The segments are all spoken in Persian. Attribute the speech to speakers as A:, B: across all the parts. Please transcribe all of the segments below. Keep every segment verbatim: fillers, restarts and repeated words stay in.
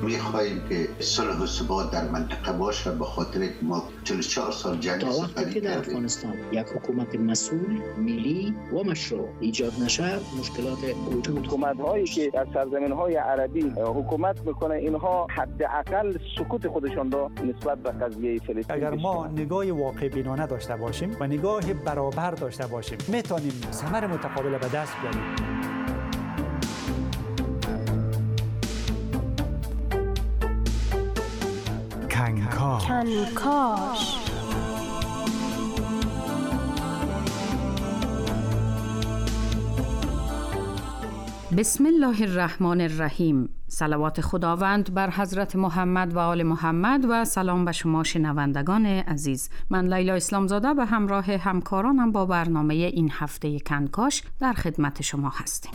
A: میخواهیم که صلح و ثبات در منطقه باشه، به خاطر که ما چهل و چهار سال جنگ
B: تا وقتی که در افغانستان یک حکومت مسئول، ملی و مشروع ایجاد نشه، مشکلات وجود.
C: حکومت‌هایی که در سرزمین‌های عربی حکومت میکنه، اینها حداقل سکوت خودشان را نسبت به قضیه فلسطین،
D: اگر ما نگاه واقع بینانه داشته باشیم و نگاه برابر داشته باشیم، میتونیم ثمر متقابل به دست بیاریم.
E: کنکاش کنکاش
F: بسم الله الرحمن الرحیم. صلوات خداوند بر حضرت محمد و آل محمد و سلام به شما شنوندگان عزیز. من لیلا اسلامزاده به همراه همکارانم با برنامه این هفته کنکاش در خدمت شما هستیم.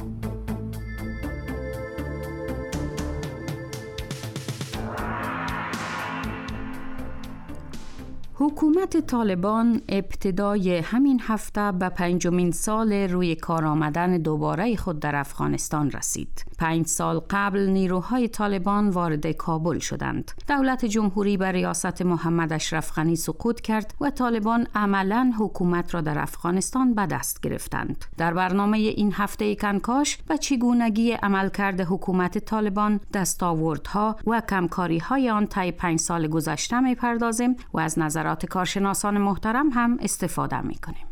F: حکومت طالبان ابتدای همین هفته به پنجمین سال روی کار آمدن دوباره خود در افغانستان رسید. پنج سال قبل نیروهای طالبان وارد کابل شدند. دولت جمهوری به ریاست محمد اشرف غنی سقوط کرد و طالبان عملاً حکومت را در افغانستان به دست گرفتند. در برنامه این هفته کنکاش به چگونگی عملکرد حکومت طالبان، دستاوردها و کمکاری‌های آن طی پنج سال گذشته می‌پردازیم و از نظر کارشناسان محترم هم استفاده می‌کنیم.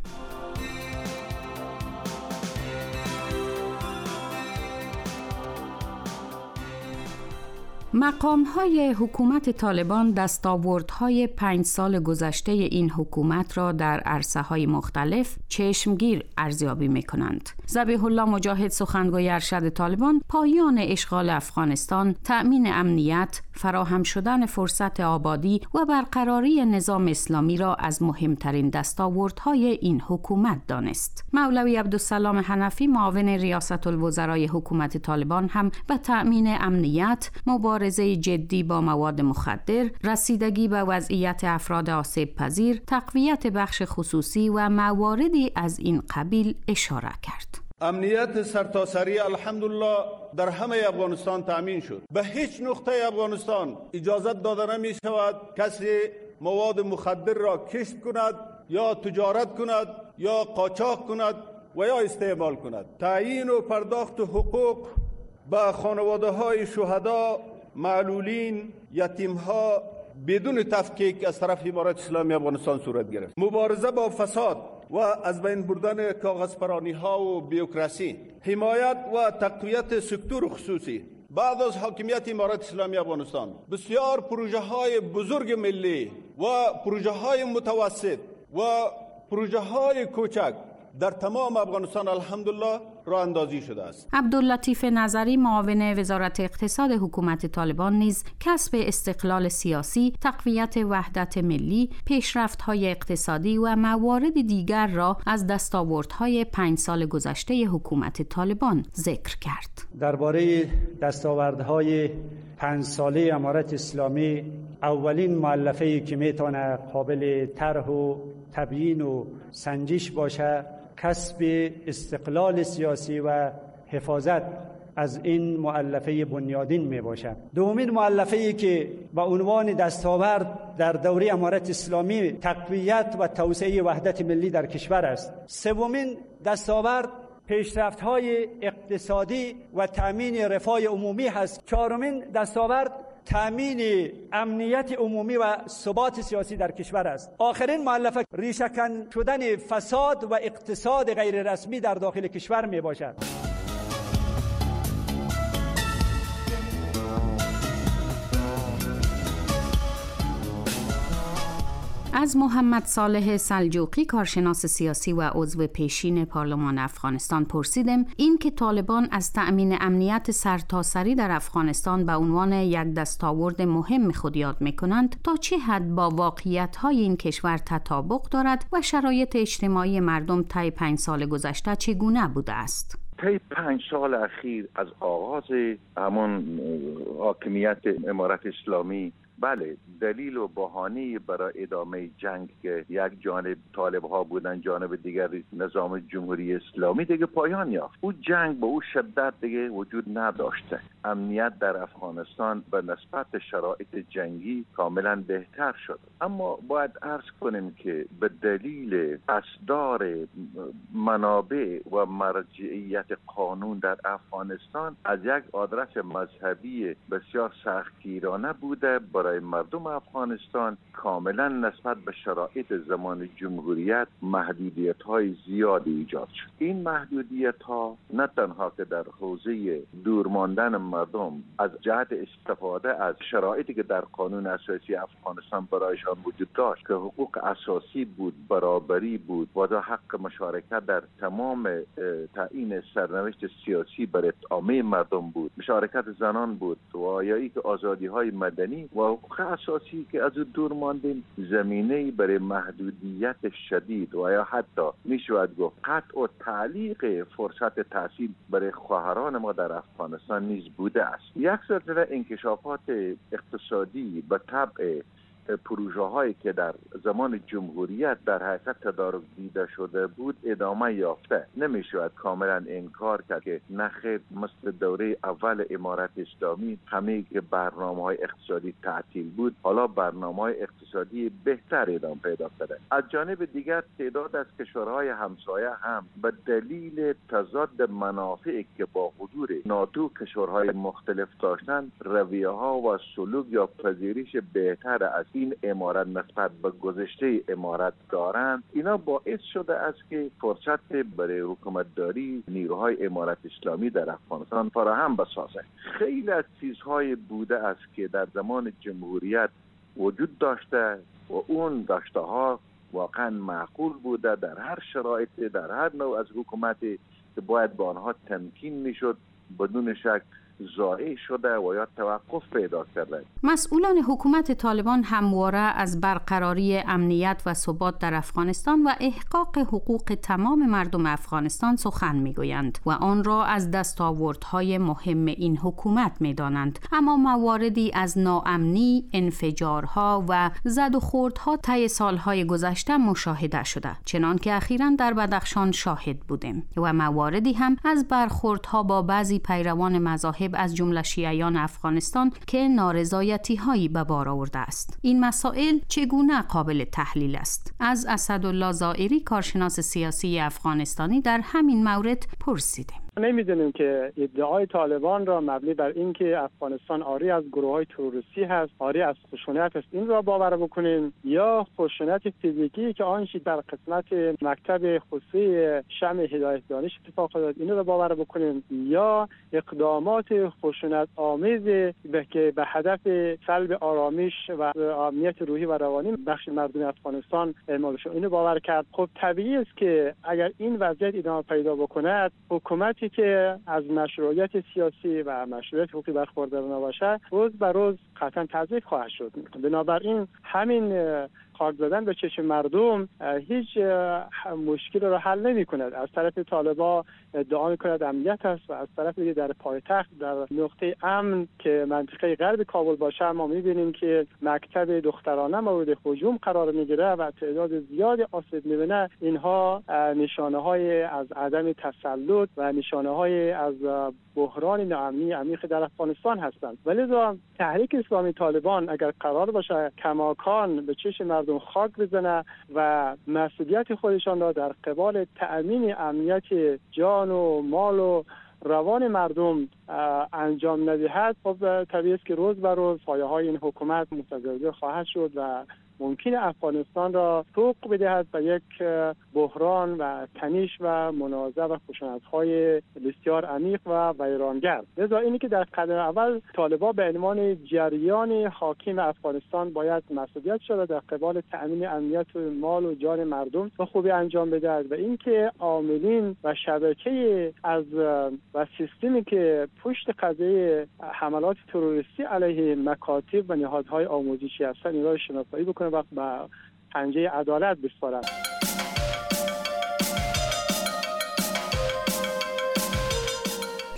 F: مقام‌های حکومت طالبان دستاوردهای پنج سال گذشته این حکومت را در عرصه‌های مختلف چشمگیر ارزیابی می‌کنند. ذبیح الله مجاهد، سخنگوی ارشد طالبان، پایان اشغال افغانستان، تأمین امنیت، فراهم شدن فرصت آبادی و برقراری نظام اسلامی را از مهمترین دستاوردهای این حکومت دانست. مولوی عبدالسلام حنفی، معاون ریاست الوزرای حکومت طالبان، هم به تأمین امنیت، مبارزه جدی با مواد مخدر، رسیدگی به وضعیت افراد آسیب پذیر، تقویت بخش خصوصی و مواردی از این قبیل اشاره کرد.
G: امنیت سرتاسری الحمدلله در همه افغانستان تامین شد. به هیچ نقطه افغانستان اجازت داده نمی شود کسی مواد مخدر را کشت کند یا تجارت کند یا قاچاق کند و یا استعمال کند. تعیین و پرداخت حقوق به خانواده های شهدا، معلولین، یتیم ها بدون تفکیک از طرف امارت اسلامی افغانستان صورت گرفت. مبارزه با فساد و از بین بردن کاغذپرانی ها و بیوکراسی، حمایت و تقویت سکتور خصوصی. بعد از حاکمیت امارت اسلامی افغانستان بسیار پروژه های بزرگ ملی و پروژه های متوسط و پروژه های کوچک در تمام افغانستان الحمدلله راه اندازی شده است.
F: عبداللطیف نظری، معاون وزارت اقتصاد حکومت طالبان، نیز کسب استقلال سیاسی، تقویت وحدت ملی، پیشرفت‌های اقتصادی و موارد دیگر را از دستاوردهای پنج سال گذشته حکومت طالبان ذکر کرد.
D: درباره دستاوردهای پنج ساله امارت اسلامی، اولین مؤلفه‌ای که میتونه قابل طرح و تبیین و سنجش باشه، کسب استقلال سیاسی و حفاظت از این مؤلفه بنیادین می باشد. دومین مؤلفه‌ای که با عنوان دستاورد در دوره امارت اسلامی تقویت و توسعه وحدت ملی در کشور است. سومین دستاورد پیشرفت‌های اقتصادی و تأمین رفاه عمومی هست. چهارمین دستاورد تأمین امنیت عمومی و ثبات سیاسی در کشور است. آخرین مؤلفه ریشه‌کن شدن فساد و اقتصاد غیر رسمی در داخل کشور می باشد.
F: از محمد صالح سلجوقی، کارشناس سیاسی و عضو پیشین پارلمان افغانستان، پرسیدم این که طالبان از تأمین امنیت سرتاسری در افغانستان به عنوان یک دستاورد مهم خود یاد می‌کنند تا چه حد با واقعیت‌های این کشور تطابق دارد و شرایط اجتماعی مردم طی پنج سال گذشته چگونه بوده است؟
H: طی پنج سال اخیر از آغاز همون حاکمیت امارت اسلامی بله، دلیل و بهانه‌ای برای ادامه جنگ که یک جانب طالب‌ها بودن، جانب دیگر نظام جمهوری اسلامی دیگه پایان یافت. او جنگ به او شدت دیگه وجود نداشته. امنیت در افغانستان به نسبت شرایط جنگی کاملا بهتر شد. اما باید عرض کنیم که به دلیل اصدار منابع و مرجعیت قانون در افغانستان از یک آدرس مذهبی بسیار سختگیرانه بوده برای مردم افغانستان، کاملا نسبت به شرایط زمان جمهوریت محدودیت‌های زیادی ایجاد شد. این محدودیت‌ها نه تنها که در حوزه دور ماندن مردم از جهت استفاده از شرایطی که در قانون اساسی افغانستان برایشان وجود داشت که حقوق اساسی بود، برابری بود و حق مشارکت در تمام تعیین سرنوشت سیاسی برای عامه مردم بود، مشارکت زنان بود و یا ای که آزادی‌های مدنی و حقوق اساسی که از دور ماندیم، زمینه‌ای برای محدودیت شدید و یا حتی میشود گفت قطع و تعلیق فرصت تحصیل برای خواهران ما در افغانستان نیز بوده است. یک سلسله انکشافات اقتصادی به طبع پروژه هایی که در زمان جمهوریت در حقیقت تدارک دیده شده بود ادامه یافته. نمیشود کاملا انکار کرد که نخیر مثل دوره اول امارت اسلامی همه که برنامه های اقتصادی تعطیل بود، حالا برنامه های اقتصادی بهتر ادامه پیدا کرده. از جانب دیگر تعداد از کشورهای همسایه هم به دلیل تضاد منافعی که با حضور ناتو کشورهای مختلف داشتن، رویه ها و سلوک یا پذیرش بهتر از این امارت نسبت به گذشته امارت دارند. اینا باعث شده است که فرصت برای حکومتداری نیروهای امارت اسلامی در افغانستان فراهم بسازه. خیلی از چیزهای بوده است که در زمان جمهوریت وجود داشته و اون داشته ها واقعا معقول بوده در هر شرایط، در هر نوع از حکومتی که باید با آنها تمکین میشد، بدون شک ضایع شده و یا توقف پیدا کرده.
F: مسئولان حکومت طالبان همواره از برقراری امنیت و ثبات در افغانستان و احقاق حقوق تمام مردم افغانستان سخن میگویند و آن را از دستاوردهای مهم این حکومت میدانند. اما مواردی از ناامنی، انفجارها و زد و خوردها طی سالهای گذشته مشاهده شده، چنان که اخیراً در بدخشان شاهد بودیم، و مواردی هم از برخوردها با بعضی پیروان مذاهب از جمله شیعیان افغانستان که نارضایتی هایی به بار آورده است. این مسائل چگونه قابل تحلیل است؟ از اسدالله زائری، کارشناس سیاسی افغانستانی، در همین مورد پرسیدیم.
I: نمیدونیم که ادعای طالبان را مبنی بر اینکه افغانستان عاری از گروه‌های تروریستی هست، عاری از خشونت است، این را باور بکنیم، یا خشونت فیزیکی که آنچه در قسمت مکتب خصوصی شمع هدایت دانش اتفاق افتاد این را باور بکنیم، یا اقدامات خشونت آمیز که به هدف سلب آرامش و امنیت روحی و روانی بخش مردم افغانستان اعمال شد، اینو باور کرد. خب طبیعی است که اگر این وضعیت ادامه پیدا بکند، حکومت که از مشروعیت سیاسی و مشروعیت حقوقی برخوردار نباشه، روز به روز قطعا تضعیف خواهد شد. بنابراین همین خاک زدن به چشم مردم هیچ مشکل را حل نمی کند. از طرف طالبان ادعا می کند امنیت است و از طرف دیگه در پایتخت در نقطه امن که منطقه غرب کابل باشه ما می بینیم که مکتب دخترانه مورد هجوم قرار می گیره و تعداد زیاد آسیب می بینه. اینها نشانه های از عدم تسلط و نشانه های از بحران ناامنی عمیق در افغانستان هستند. ولذا تحریک اسلامی طالبان اگر قرار باشه کماکان به چشم مردم خاک بزنه و مسئولیت خودشان را در قبال تأمین امنیت جان و مال و روان مردم انجام ندهد، خب طبیعی است که روز به روز پایه های این حکومت متزلزل خواهد شد و ممکن افغانستان را سوق بدهد به یک بحران و تنش و منازعه و خشونت‌های بسیار عمیق و ویرانگر. لذا اینی که در قدم اول طالبان به عنوان جریان حاکم افغانستان باید مسئولیت شده در قبال تأمین امنیت و مال و جان مردم و خوبی انجام بدهد و اینکه عاملین و شبکه از و سیستمی که پشت قضیه حملات تروریستی علیه مکاتب و نهادهای آموزشی هستند این را شناسایی بکنه و با پنجه عدالت بسپارند.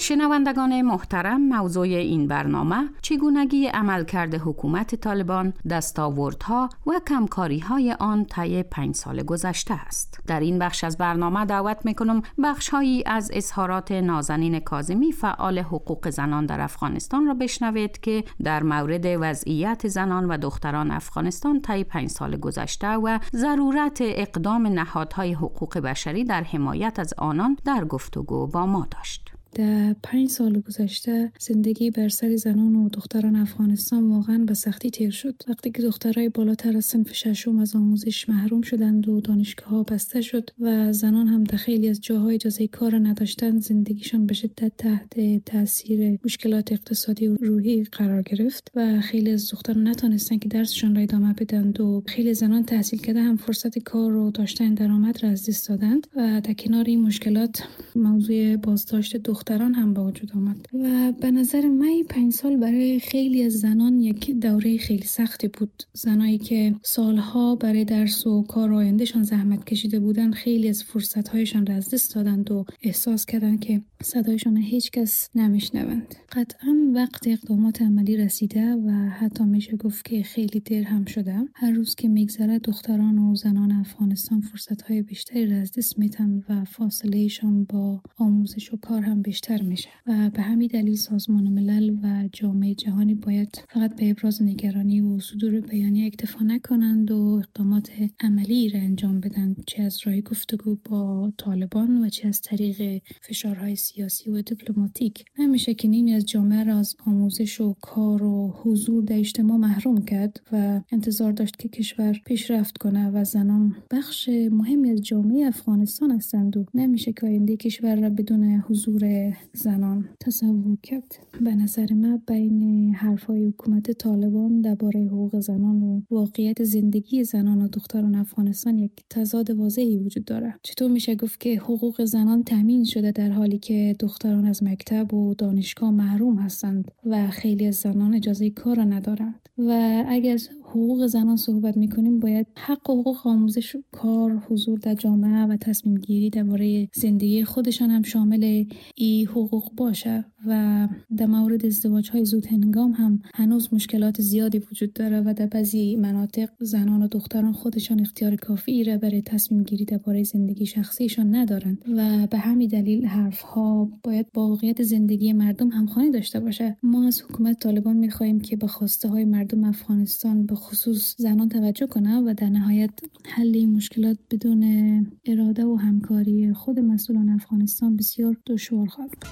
F: شنوندگان محترم، موضوع این برنامه چگونگی عملکرد حکومت طالبان، دستاوردها و کمکاری‌های آن طی پنج سال گذشته است. در این بخش از برنامه دعوت می‌کنم بخش‌هایی از اظهارات نازنین کاظمی، فعال حقوق زنان در افغانستان را بشنوید که در مورد وضعیت زنان و دختران افغانستان طی پنج سال گذشته و ضرورت اقدام نهادهای حقوق بشری در حمایت از آنان در گفتگو با ما داشت.
J: در پنج سال گذشته زندگی بر سر زنان و دختران افغانستان واقعا به سختی تیر شد. وقتی که دخترای بالاتر از صنف ششم از آموزش محروم شدند و دانشگاه‌ها بسته شد و زنان هم در خیلی از جاهای اجازه کار نداشتند، زندگیشان به شدت تحت تاثیر مشکلات اقتصادی و روحی قرار گرفت و خیلی از دختران نتونستند که درسشان را ادامه بدند و خیلی زنان تحصیل کرده هم فرصت کار و داشتن درآمد را از دست دادند و در کنار این مشکلات موضوع بازداشت دختران هم به وجود آمد و به نظر من پنج سال برای خیلی از زنان یک دوره خیلی سختی بود. زنایی که سالها برای درس و کار و آیندهشان زحمت کشیده بودند خیلی از فرصت‌هایشان را از دست دادند و احساس کردند که صدایشان هیچ کس نمیشنوند. قطعاً وقت اقدامات عملی رسیده و حتی میشه گفت که خیلی دیر هم شده. هر روز که میگذره دختران و زنان افغانستان فرصت‌های بیشتری را از دست میدن و فاصله‌شان با آموزش و کار هم بیشتر میشه و به همین دلیل سازمان ملل و جامعه جهانی باید فقط به ابراز نگرانی و صدور بیانیه اکتفا نکنند و اقدامات عملی را انجام بدن، چه از راه گفتگو با طالبان و چه از طریق فشارهای سیاسی و دیپلماتیک. نمیشه که نیمی از جامعه را از آموزش و کار و حضور در اجتماع محروم کرد و انتظار داشت که کشور پیشرفت کنه و زنان بخش مهمی از جامعه افغانستان هستند و نمیشه که آینده کشور را بدون حضور زنان تصور کرد. به نظر من بین حرفهای حکومت طالبان درباره حقوق زنان و واقعیت زندگی زنان و دختران افغانستان یک تضاد واضحی وجود داره. چطور میشه گفت که حقوق زنان تامین شده در حالی که دختران از مکتب و دانشگاه محروم هستند و خیلی از زنان اجازه کار ندارند؟ و اگر حقوق زنان صحبت میکنیم باید حق و حقوق آموزش، کار، حضور در جامعه و تصمیم گیری درباره زندگی خودشان هم شامل این حقوق باشه. و در مورد ازدواج های زود هنگام هم هنوز مشکلات زیادی وجود داره و در بعضی مناطق زنان و دختران خودشان اختیار کافی را برای تصمیم گیری درباره زندگی شخصیشان ندارند و به همین دلیل حرف ها باید با واقعیت زندگی مردم همخوانی داشته باشه. ما از حکومت طالبان میخواهیم که به خواسته های مردم افغانستان به خصوص زنان توجه کنه و در نهایت حل این مشکلات بدون اراده و همکاری خود مسئولان افغانستان بسیار دشوار خواهد بود.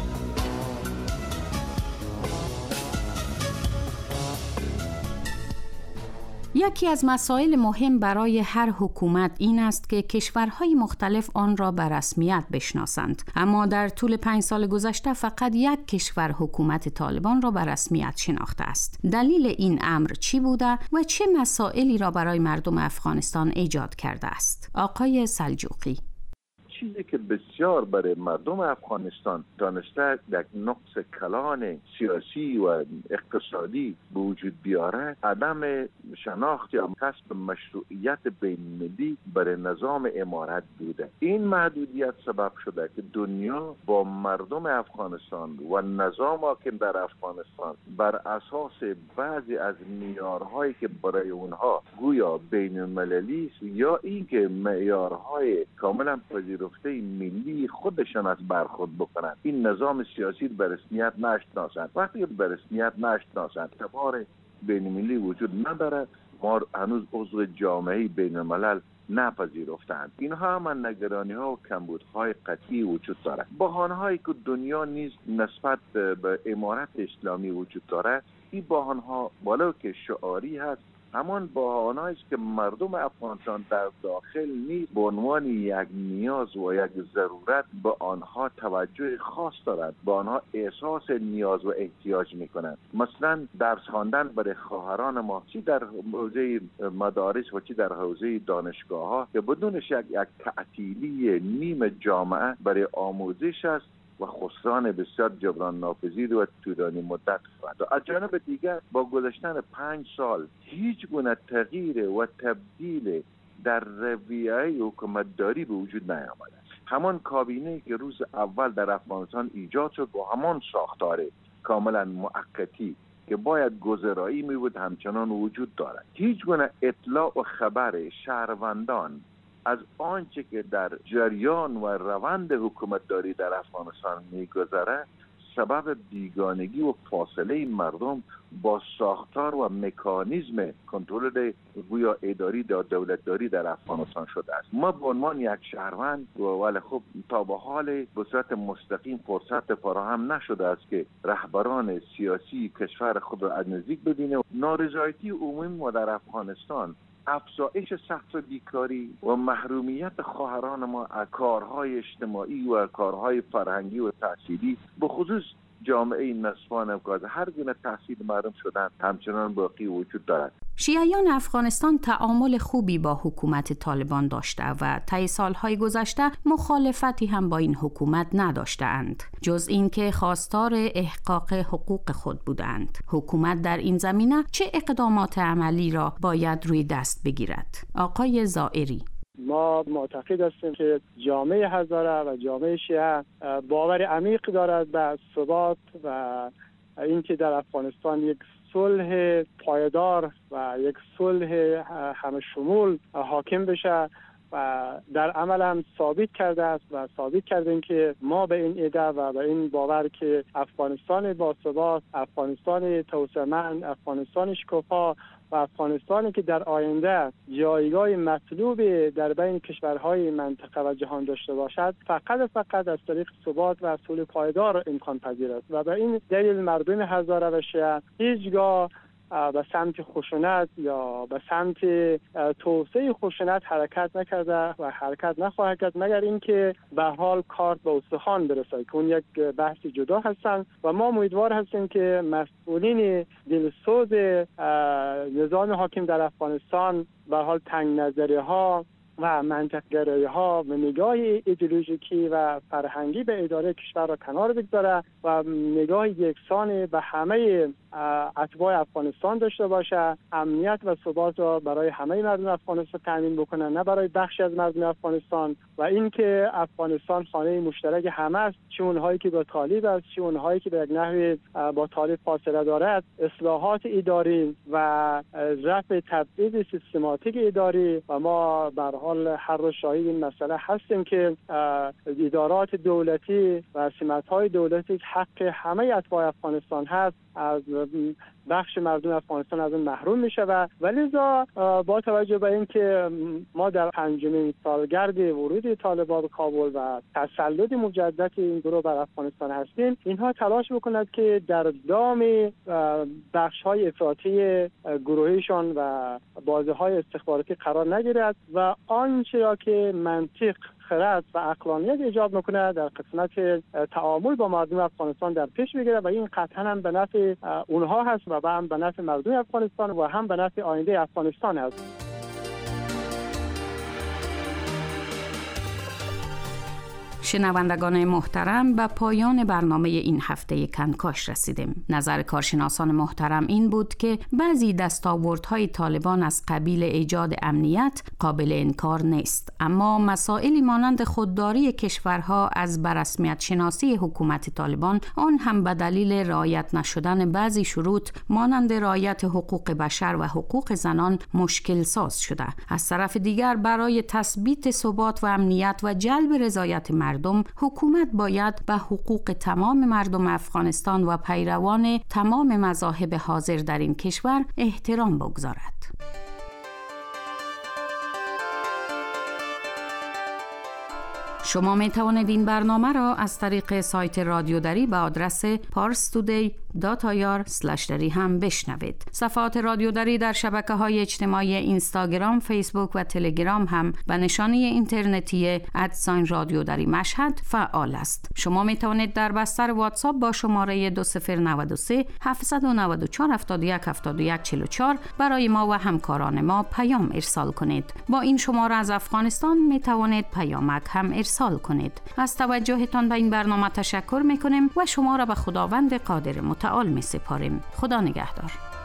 F: یکی از مسائل مهم برای هر حکومت این است که کشورهای مختلف آن را به رسمیت بشناسند. اما در طول پنج سال گذشته فقط یک کشور حکومت طالبان را به رسمیت شناخته است. دلیل این امر چی بوده و چه مسائلی را برای مردم افغانستان ایجاد کرده است؟ آقای سلجوقی:
H: چیزی که بسیار برای مردم افغانستان دانسته یک نقص کلان سیاسی و اقتصادی به وجود بیاره، عدم شناخت یا کسب مشروعیت بین‌المللی برای نظام امارت بوده. این محدودیت سبب شده که دنیا با مردم افغانستان و نظام حاکم در افغانستان بر اساس بعضی از معیارهایی که برای اونها گویا بین‌المللی است یا اینکه معیارهای کاملا پذیرفته ملی خودشان از برخورد بکنند، این نظام سیاسی به رسمیت نشناسند. وقتی به رسمیت نشناسند، اعتبار بین‌المللی وجود نداره. ما هنوز عضو جامعه بین‌الملل نپذیرفتند. اینها هم نگرانی ها و کمبودهای قطعی وجود داره. بحانه‌هایی که دنیا نیز نسبت به امارت اسلامی وجود داره، این بحانه‌ها بالا که شعاری هست، همان بحانه‌ای است که مردم افغانستان در داخل نیز به عنوان یک نیاز و یک ضرورت به آنها توجه خاص دارد، به آنها احساس نیاز و احتیاج می‌کنند. مثلا درس خواندن برای خواهران ما، چی در حوزه مدارس و چی در حوزه دانشگاه‌ها، که بدونش یک یک تعطیلی نیم جامعه برای آموزش است و خسران بسیار جبران ناپذیر و طولانی مدت خواهد. از جانب دیگر با گذشتن پنج سال هیچ گونه تغییر و تبدیل در رویه حکومتداری به وجود نیامده. همان کابینه که روز اول در افغانستان ایجاد شد با همان ساختار کاملا موقتی که باید گذرایی می بود همچنان وجود دارد. هیچ گونه اطلاع و خبر شهروندان از آنچه که در جریان و روند حکومتداری در افغانستان می‌گذرد سبب بیگانگی و فاصله مردم با ساختار و مکانیزم کنترل گویا اداری یا دولتداری در افغانستان شده است. ما به عنوان یک شهروند ولی خب تا به حال به صورت مستقیم فرصت فراهم نشده است که رهبران سیاسی کشور خود را از نزدیک ببینه. نارضایتی عمومی ما در افغانستان، افزایش سقف بیکاری و محرومیت خواهران ما از کارهای اجتماعی و کارهای فرهنگی و تحصیلی، به خصوص جامعه نسوان افغان هر گونه تحصیل محروم شدن همچنان باقی وجود دارد.
F: شیعیان افغانستان تعامل خوبی با حکومت طالبان داشته و طی سالهای گذشته مخالفتی هم با این حکومت نداشتند، جز اینکه خواستار احقاق حقوق خود بودند. حکومت در این زمینه چه اقدامات عملی را باید روی دست بگیرد؟ آقای زائری:
I: ما معتقد هستیم که جامعه هزاره و جامعه شیعه باور عمیق دارد به ثبات و اینکه در افغانستان یک صلح پایدار و یک صلح همه شمول حاکم بشه و در عمل هم ثابت کرده است و ثابت کردیم که ما به این ایده و به این باور که افغانستان با ثبات، افغانستان توسعه‌مند، افغانستان شکوفا و افغانستانی که در آینده جایگاه مطلوب در بین کشورهای منطقه و جهان داشته باشد فقط فقط از طریق ثبات و صلح پایدار امکان پذیر است و به این دلیل مردم هزاره و شیعه هیچگاه به سمت خشونت یا به سمت توسعه خشونت حرکت نکرده و حرکت نخواهد کرد مگر اینکه به حال کارت به استخوان برسه که اون یک بحث جدا هستند و ما امیدوار هستیم که مسئولین دلسوز نظام حاکم در افغانستان به حال تنگ نظری ها و منطقه‌گرایی ها و نگاه ایدئولوژیکی و فرهنگی به اداره کشور را کنار بگذاره و نگاه یکسان به همه اتباع افغانستان داشته باشه، امنیت و ثبات را برای همه مردم افغانستان تامین بکنه، نه برای بخشی از مردم افغانستان، و اینکه افغانستان خانه مشترک همه است، چه اونهایی که با طالب است، چه اونهایی که به یک نحوی با طالب فاصله دارد. اصلاحات اداری و رفع تبعیض سیستماتیک اداری و ما بر حال هر روز شاهد این مسئله هستیم که ادارات دولتی و سمت‌های دولتی حق همه اتباع افغانستان هست، از بخش مردم افغانستان از اون محروم میشه و ولذا با توجه به اینکه ما در پنجمین سالگرد ورود طالبان به کابل و تسلط مجدد این گروه بر افغانستان هستیم، اینها تلاش بکنند که در دام بخش‌های افراطی گروهیشان و بازی‌های استخباراتی قرار نگیرد و آنچه را که منطق، خرد و عقلانیت ایجاد میکنه در قسمت تعامل با مردم افغانستان در پیش بگیره و این قطعا هم به نفع اونها هست و هم به نفع مردم افغانستان و هم به نفع آینده افغانستان هست.
F: شنوندگان محترم، به پایان برنامه این هفته کنکاش رسیدیم. نظر کارشناسان محترم این بود که بعضی دستاوردهای طالبان از قبیل ایجاد امنیت قابل انکار نیست، اما مسائلی مانند خودداری کشورها از بررسمیت شناسی حکومت طالبان، آن هم به دلیل رعایت نشدن بعضی شروط مانند رعایت حقوق بشر و حقوق زنان مشکل ساز شده. از طرف دیگر برای تثبیت ثبات و امنیت و جلب رضایت مردم مردم، حکومت باید به حقوق تمام مردم افغانستان و پیروان تمام مذاهب حاضر در این کشور احترام بگذارد. شما می توانید این برنامه را از طریق سایت رادیو دری به آدرس پارس تودی دات آی آر اسلش دری هم بشنوید. صفحات رادیو دری در شبکه‌های اجتماعی اینستاگرام، فیسبوک و تلگرام هم به نشانی اینترنتی ادساین رادیو دری مشهد فعال است. شما می توانید در بستر واتساپ با شماره دو صفر نه سه هفت نه چهار هفت یک هفت یک چهار چهار برای ما و همکاران ما پیام ارسال کنید. با این شماره از افغانستان می توانید پیامک هم ارسال کنید. از توجهتان به این برنامه تشکر می کنیم و شما را به خداوند قادر متعال می سپاریم. خدا نگهدار.